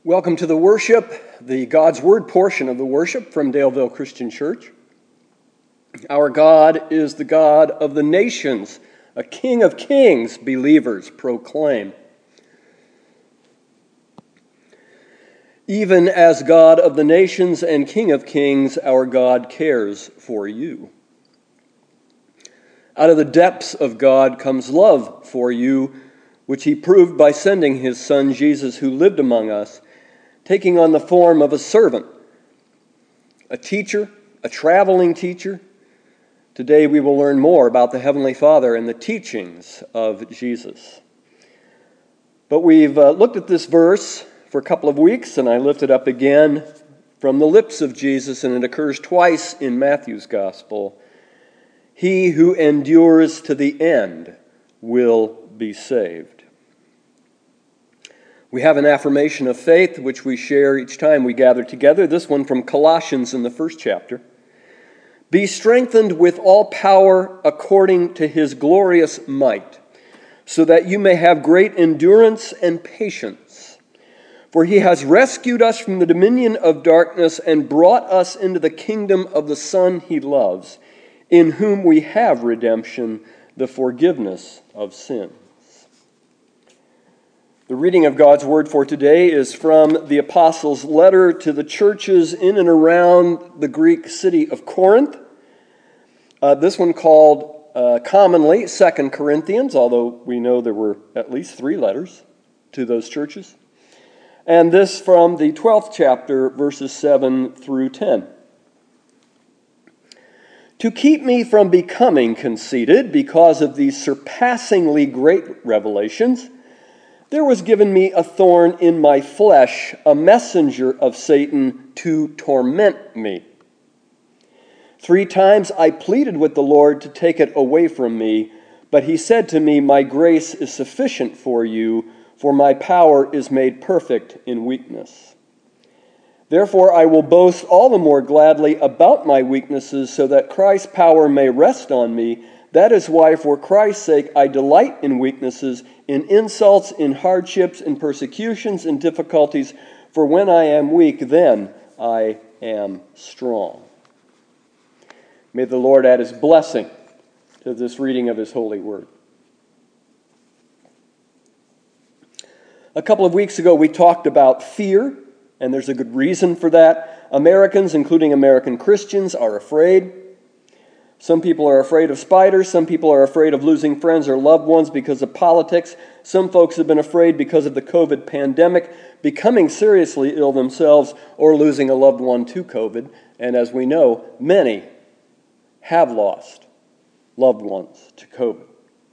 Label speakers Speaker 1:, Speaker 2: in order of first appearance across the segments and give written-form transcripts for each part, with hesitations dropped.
Speaker 1: Welcome to the worship, the God's Word portion of the worship from Daleville Christian Church. Our God is the God of the nations, a King of kings, believers proclaim. Even as God of the nations and King of kings, our God cares for you. Out of the depths of God comes love for you, which he proved by sending his Son Jesus, who lived among us, taking on the form of a servant, a teacher, a traveling teacher. Today we will learn more about the Heavenly Father and the teachings of Jesus. But we've looked at this verse for a couple of weeks, and I lift it up again from the lips of Jesus, and it occurs twice in Matthew's Gospel. He who endures to the end will be saved. We have an affirmation of faith, which we share each time we gather together. This one from Colossians in the first chapter. Be strengthened with all power according to his glorious might, so that you may have great endurance and patience. For he has rescued us from the dominion of darkness and brought us into the kingdom of the Son he loves, in whom we have redemption, the forgiveness of sin. The reading of God's Word for today is from the Apostles' letter to the churches in and around the Greek city of Corinth. This one called commonly 2 Corinthians, although we know there were at least 3 letters to those churches. And this from the 12th chapter, verses 7 through 10. To keep me from becoming conceited because of these surpassingly great revelations, there was given me a thorn in my flesh, a messenger of Satan to torment me. 3 times I pleaded with the Lord to take it away from me, but he said to me, my grace is sufficient for you, for my power is made perfect in weakness. Therefore I will boast all the more gladly about my weaknesses, so that Christ's power may rest on me. That is why, for Christ's sake, I delight in weaknesses, in insults, in hardships, in persecutions, in difficulties. For when I am weak, then I am strong. May the Lord add his blessing to this reading of his holy word. A couple of weeks ago, we talked about fear, and there's a good reason for that. Americans, including American Christians, are afraid. Some people are afraid of spiders. Some people are afraid of losing friends or loved ones because of politics. Some folks have been afraid because of the COVID pandemic, becoming seriously ill themselves or losing a loved one to COVID. And as we know, many have lost loved ones to COVID.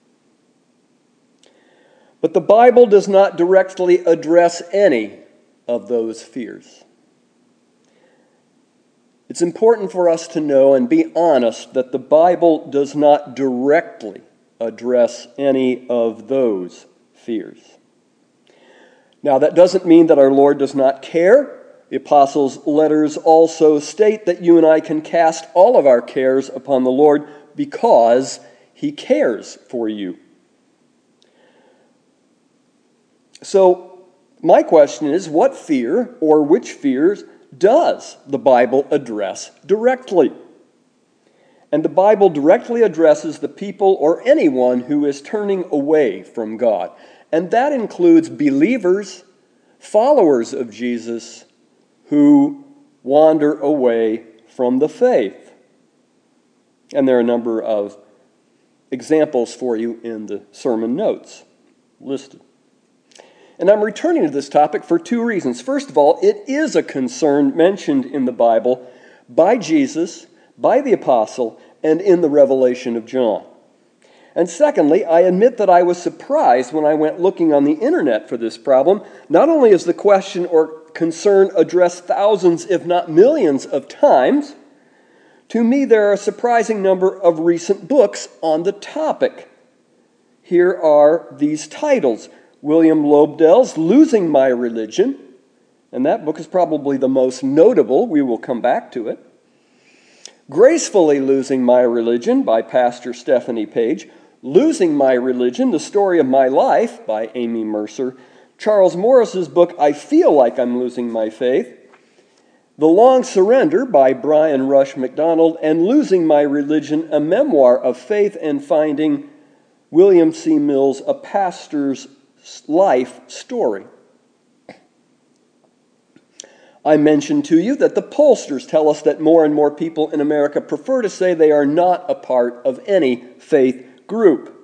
Speaker 1: But the Bible does not directly address any of those fears. It's important for us to know and be honest that the Bible does not directly address any of those fears. Now, that doesn't mean that our Lord does not care. The apostles' letters also state that you and I can cast all of our cares upon the Lord because he cares for you. So, my question is, what fear or which fears does the Bible address directly? And the Bible directly addresses the people or anyone who is turning away from God. And that includes believers, followers of Jesus, who wander away from the faith. And there are a number of examples for you in the sermon notes listed. And I'm returning to this topic for 2 reasons. First of all, it is a concern mentioned in the Bible by Jesus, by the apostle, and in the Revelation of John. And secondly, I admit that I was surprised when I went looking on the internet for this problem. Not only is the question or concern addressed thousands, if not millions of times, to me there are a surprising number of recent books on the topic. Here are these titles. William Lobdell's Losing My Religion, and that book is probably the most notable. We will come back to it. Gracefully Losing My Religion by Pastor Stephanie Page. Losing My Religion, The Story of My Life by Amy Mercer. Charles Morris's book, I Feel Like I'm Losing My Faith, The Long Surrender by Brian Rush McDonald, and Losing My Religion, a memoir of faith and finding William C. Mills, A Pastor's Life Story. I mentioned to you that the pollsters tell us that more and more people in America prefer to say they are not a part of any faith group.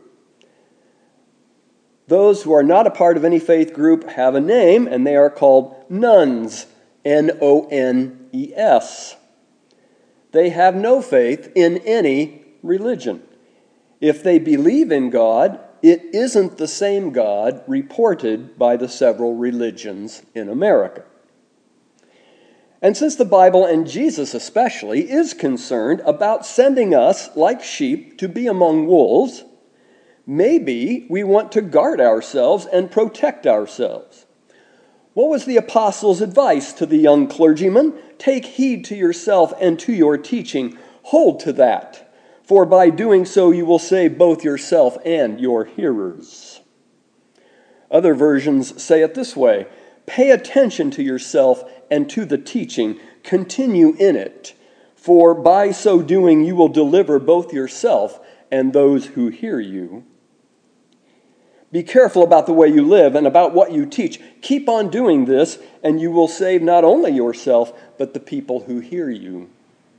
Speaker 1: Those who are not a part of any faith group have a name, and they are called nones, N-O-N-E-S. They have no faith in any religion. If they believe in God, it isn't the same God reported by the several religions in America. And since the Bible, and Jesus especially, is concerned about sending us, like sheep, to be among wolves, maybe we want to guard ourselves and protect ourselves. What was the apostles' advice to the young clergyman? Take heed to yourself and to your teaching. Hold to that, for by doing so you will save both yourself and your hearers. Other versions say it this way: pay attention to yourself and to the teaching. Continue in it, for by so doing you will deliver both yourself and those who hear you. Be careful about the way you live and about what you teach. Keep on doing this, and you will save not only yourself, but the people who hear you.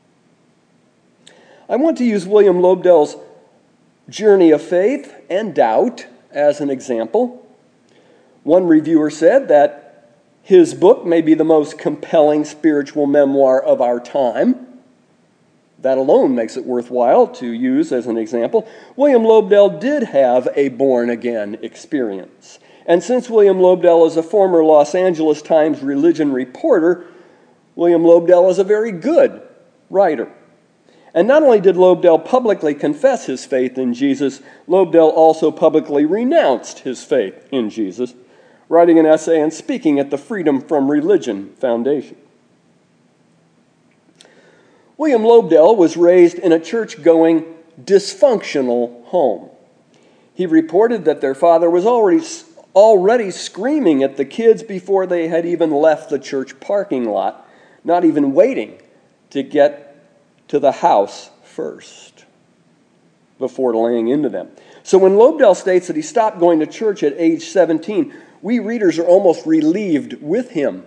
Speaker 1: I want to use William Lobdell's journey of faith and doubt as an example. One reviewer said that his book may be the most compelling spiritual memoir of our time. That alone makes it worthwhile to use as an example. William Lobdell did have a born-again experience. And since William Lobdell is a former Los Angeles Times religion reporter, William Lobdell is a very good writer. And not only did Lobdell publicly confess his faith in Jesus, Lobdell also publicly renounced his faith in Jesus, writing an essay and speaking at the Freedom from Religion Foundation. William Lobdell was raised in a church-going, dysfunctional home. He reported that their father was already screaming at the kids before they had even left the church parking lot, not even waiting to get to the house first before laying into them. So when Lobdell states that he stopped going to church at age 17, we readers are almost relieved with him.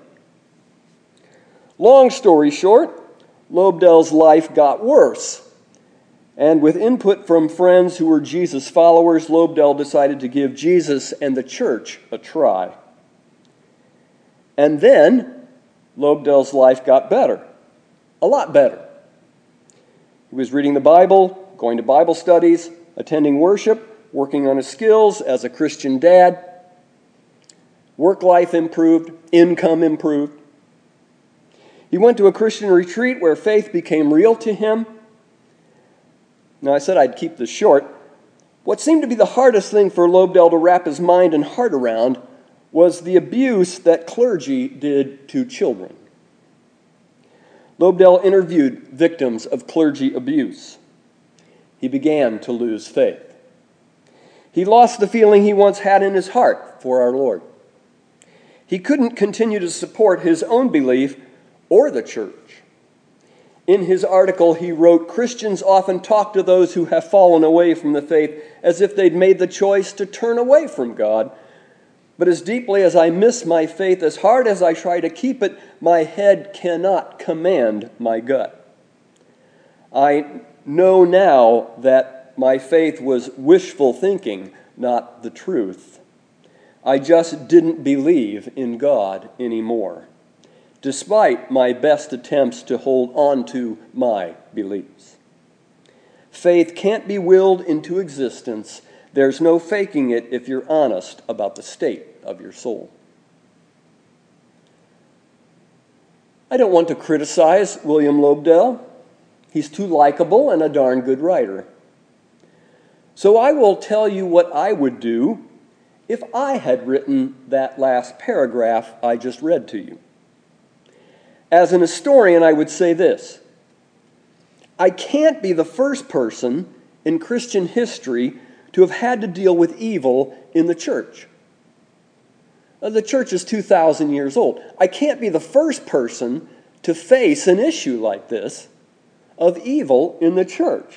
Speaker 1: Long story short, Lobdell's life got worse. And with input from friends who were Jesus followers, Lobdell decided to give Jesus and the church a try. And then Lobdell's life got better. A lot better. He was reading the Bible, going to Bible studies, attending worship, working on his skills as a Christian dad. Work life improved, income improved. He went to a Christian retreat where faith became real to him. Now, I said I'd keep this short. What seemed to be the hardest thing for Lobdell to wrap his mind and heart around was the abuse that clergy did to children. Lobdell interviewed victims of clergy abuse. He began to lose faith. He lost the feeling he once had in his heart for our Lord. He couldn't continue to support his own belief or the church. In his article, he wrote, Christians often talk to those who have fallen away from the faith as if they'd made the choice to turn away from God. But as deeply as I miss my faith, as hard as I try to keep it, my head cannot command my gut. I know now that my faith was wishful thinking, not the truth. I just didn't believe in God anymore, despite my best attempts to hold on to my beliefs. Faith can't be willed into existence. There's no faking it if you're honest about the state of your soul. I don't want to criticize William Lobdell. He's too likable and a darn good writer. So I will tell you what I would do if I had written that last paragraph I just read to you. As an historian, I would say this: I can't be the first person in Christian history to have had to deal with evil in the church. The church is 2,000 years old. I can't be the first person to face an issue like this of evil in the church.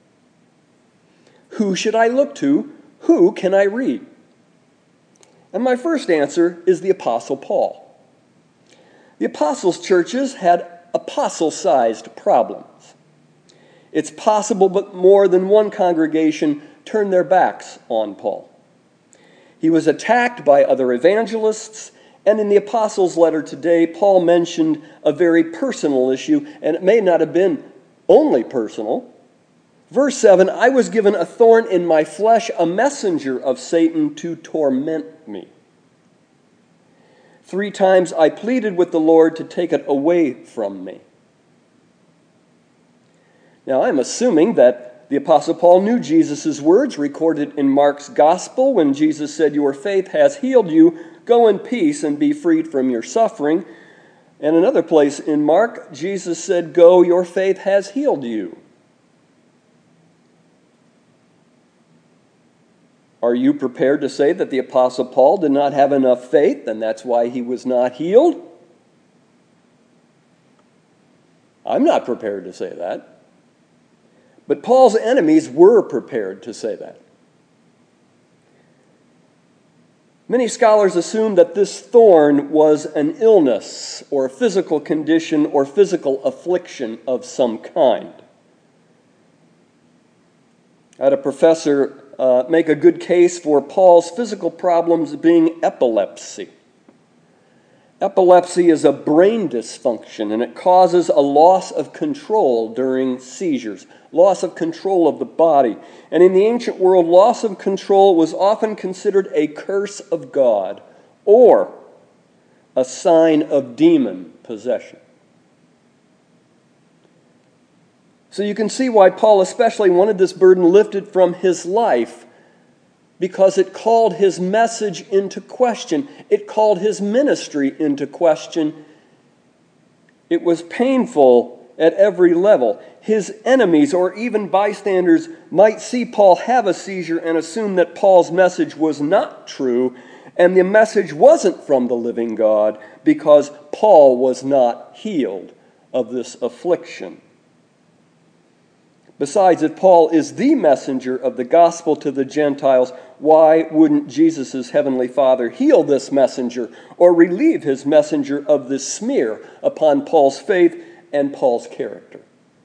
Speaker 1: Who should I look to? Who can I read? And my first answer is the Apostle Paul. The apostles' churches had apostle-sized problems. It's possible that more than one congregation turned their backs on Paul. He was attacked by other evangelists, and in the apostles' letter today, Paul mentioned a very personal issue, and it may not have been only personal. Verse 7, I was given a thorn in my flesh, a messenger of Satan to torment me. 3 times I pleaded with the Lord to take it away from me. Now, I'm assuming that the Apostle Paul knew Jesus' words recorded in Mark's Gospel when Jesus said, your faith has healed you. Go in peace and be freed from your suffering. And another place in Mark, Jesus said, go, your faith has healed you. Are you prepared to say that the Apostle Paul did not have enough faith and that's why he was not healed? I'm not prepared to say that. But Paul's enemies were prepared to say that. Many scholars assume that this thorn was an illness or a physical condition or physical affliction of some kind. I had a professor make a good case for Paul's physical problems being epilepsy. Epilepsy is a brain dysfunction, and it causes a loss of control during seizures, loss of control of the body. And in the ancient world, loss of control was often considered a curse of God or a sign of demon possession. So you can see why Paul especially wanted this burden lifted from his life, because it called his message into question. It called his ministry into question. It was painful at every level. His enemies or even bystanders might see Paul have a seizure and assume that Paul's message was not true, and the message wasn't from the living God because Paul was not healed of this affliction. Besides, if Paul is the messenger of the gospel to the Gentiles, why wouldn't Jesus' heavenly Father heal this messenger or relieve his messenger of this smear upon Paul's faith and Paul's character?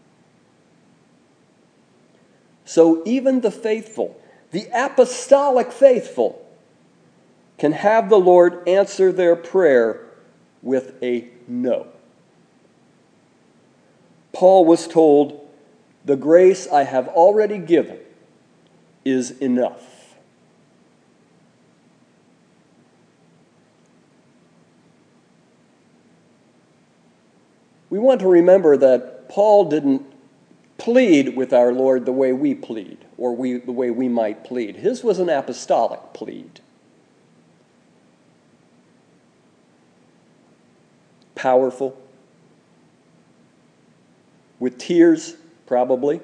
Speaker 1: So even the faithful, the apostolic faithful, can have the Lord answer their prayer with a no. Paul was told, the grace I have already given is enough. We want to remember that Paul didn't plead with our Lord the way we plead, or the way we might plead. His was an apostolic plead. Powerful. With tears, probably.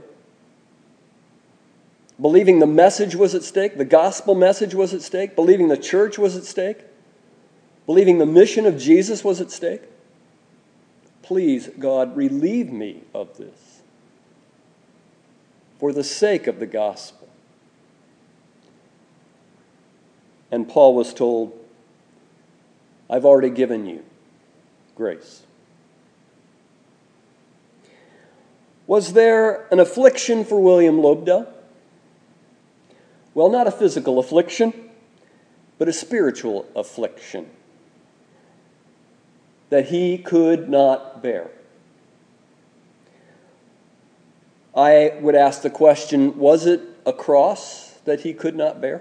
Speaker 1: Believing the message was at stake, the gospel message was at stake, believing the church was at stake, believing the mission of Jesus was at stake. Please, God, relieve me of this for the sake of the gospel. And Paul was told, I've already given you grace. Was there an affliction for William Lobdell? Well, not a physical affliction, but a spiritual affliction that he could not bear. I would ask the question, was it a cross that he could not bear?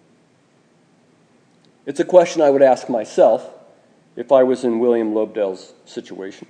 Speaker 1: It's a question I would ask myself if I was in William Lobdell's situation.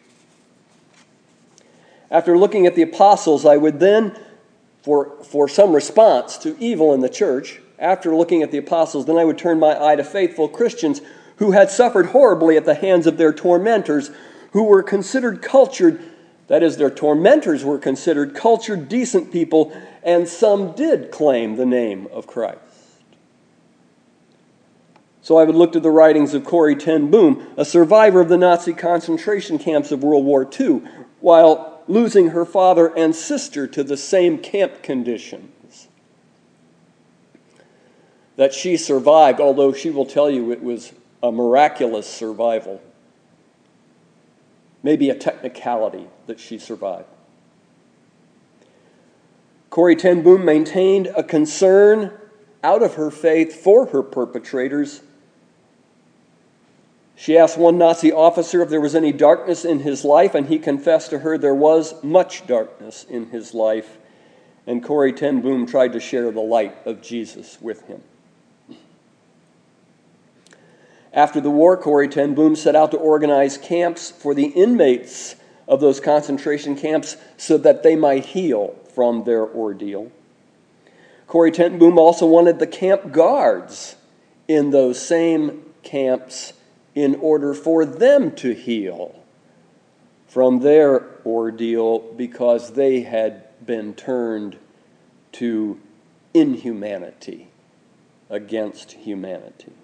Speaker 1: After looking at the apostles, I would then, for some response to evil in the church, after looking at the apostles, then I would turn my eye to faithful Christians who had suffered horribly at the hands of their tormentors, who were considered cultured, that is, their tormentors were considered cultured, decent people, and some did claim the name of Christ. So I would look to the writings of Corrie ten Boom, a survivor of the Nazi concentration camps of World War II, while losing her father and sister to the same camp conditions. That she survived, although she will tell you it was a miraculous survival. Maybe a technicality that she survived. Corrie ten Boom maintained a concern out of her faith for her perpetrators. She asked one Nazi officer if there was any darkness in his life, and he confessed to her there was much darkness in his life, and Corrie ten Boom tried to share the light of Jesus with him. After the war, Corrie ten Boom set out to organize camps for the inmates of those concentration camps so that they might heal from their ordeal. Corrie ten Boom also wanted the camp guards in those same camps in order for them to heal from their ordeal because they had been turned to inhumanity against humanity.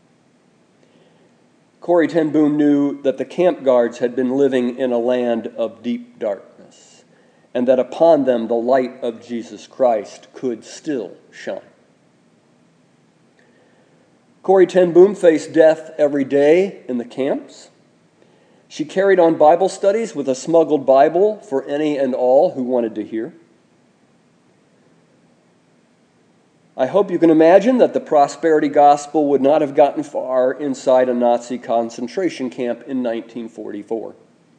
Speaker 1: Corrie ten Boom knew that the camp guards had been living in a land of deep darkness, and that upon them the light of Jesus Christ could still shine. Corrie ten Boom faced death every day in the camps. She carried on Bible studies with a smuggled Bible for any and all who wanted to hear. I hope you can imagine that the prosperity gospel would not have gotten far inside a Nazi concentration camp in 1944.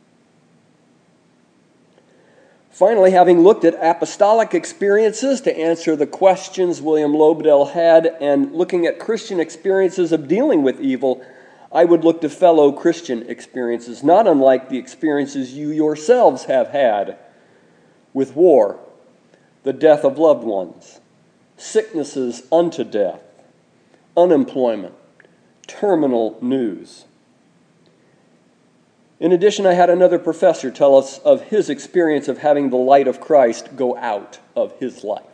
Speaker 1: Finally, having looked at apostolic experiences to answer the questions William Lobdell had, and looking at Christian experiences of dealing with evil, I would look to fellow Christian experiences, not unlike the experiences you yourselves have had with war, the death of loved ones, sicknesses unto death, unemployment, terminal news. In addition, I had another professor tell us of his experience of having the light of Christ go out of his life.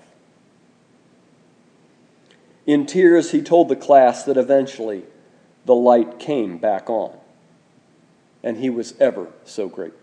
Speaker 1: In tears, he told the class that eventually the light came back on, and he was ever so grateful.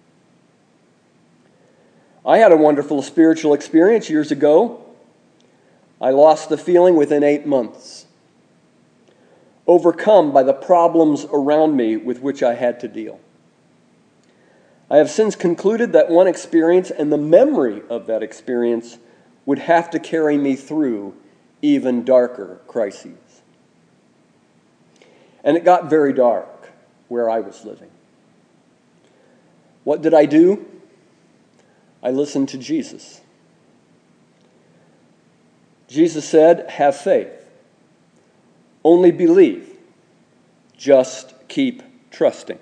Speaker 1: I had a wonderful spiritual experience years ago. I lost the feeling within 8 months, overcome by the problems around me with which I had to deal. I have since concluded that one experience and the memory of that experience would have to carry me through even darker crises. And it got very dark where I was living. What did I do? I listened to Jesus. Jesus said, "Have faith. Only believe. Just keep trusting."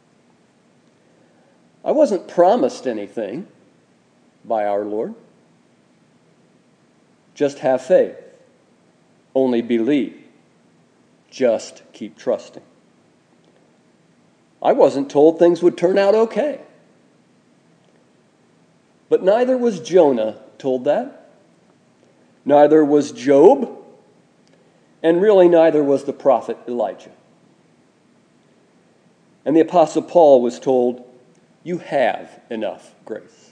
Speaker 1: I wasn't promised anything by our Lord. Just have faith. Only believe. Just keep trusting. I wasn't told things would turn out okay. But neither was Jonah told that. Neither was Job. And really neither was the prophet Elijah. And the Apostle Paul was told, "You have enough grace."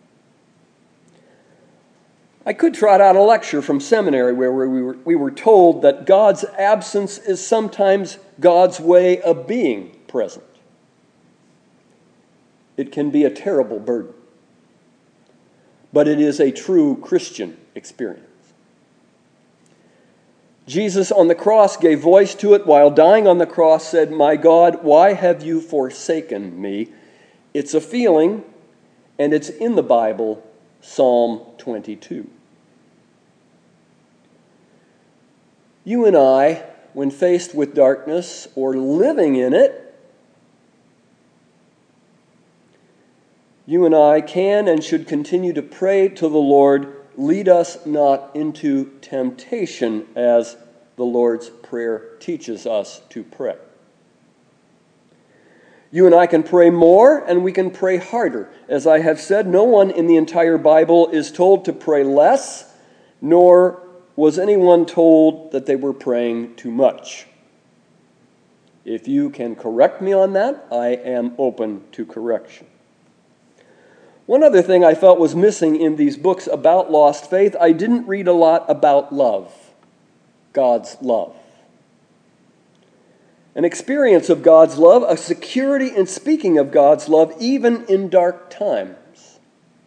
Speaker 1: I could trot out a lecture from seminary where we were told that God's absence is sometimes God's way of being present. It can be a terrible burden, but it is a true Christian experience. Jesus on the cross gave voice to it while dying on the cross, said, "My God, why have you forsaken me?" It's a feeling, and it's in the Bible, Psalm 22. You and I, when faced with darkness or living in it, you and I can and should continue to pray to the Lord, "Lead us not into temptation," as the Lord's Prayer teaches us to pray. You and I can pray more and we can pray harder. As I have said, no one in the entire Bible is told to pray less, nor was anyone told that they were praying too much. If you can correct me on that, I am open to correction. One other thing I felt was missing in these books about lost faith, I didn't read a lot about love, God's love. An experience of God's love, a security in speaking of God's love, even in dark times.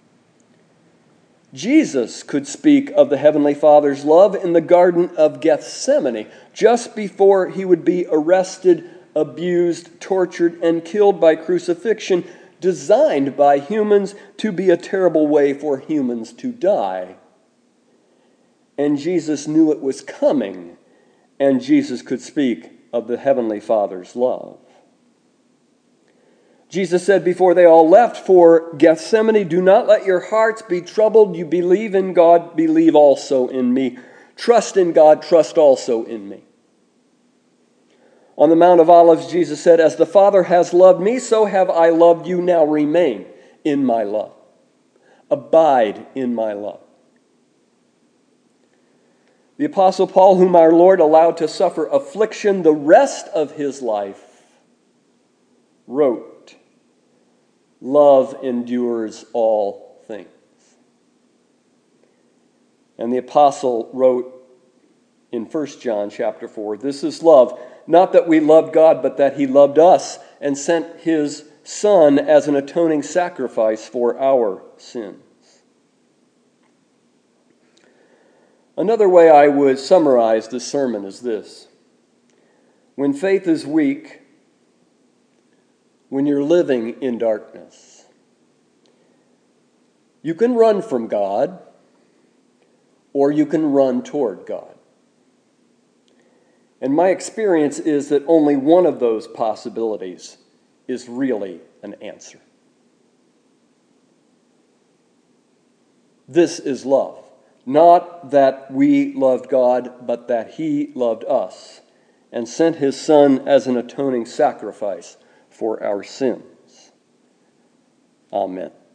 Speaker 1: Jesus could speak of the Heavenly Father's love in the Garden of Gethsemane, just before he would be arrested, abused, tortured, and killed by crucifixion, designed by humans to be a terrible way for humans to die. And Jesus knew it was coming, and Jesus could speak of the Heavenly Father's love. Jesus said before they all left for Gethsemane, "Do not let your hearts be troubled. You believe in God, believe also in me. Trust in God, trust also in me." On the Mount of Olives, Jesus said, "As the Father has loved me, so have I loved you. Now remain in my love. Abide in my love." The Apostle Paul, whom our Lord allowed to suffer affliction the rest of his life, wrote, "Love endures all things." And the Apostle wrote in 1 John chapter 4, "This is love, not that we loved God, but that he loved us and sent his Son as an atoning sacrifice for our sins." Another way I would summarize this sermon is this: when faith is weak, when you're living in darkness, you can run from God or you can run toward God. And my experience is that only one of those possibilities is really an answer. This is love. Not that we loved God, but that he loved us and sent his Son as an atoning sacrifice for our sins. Amen.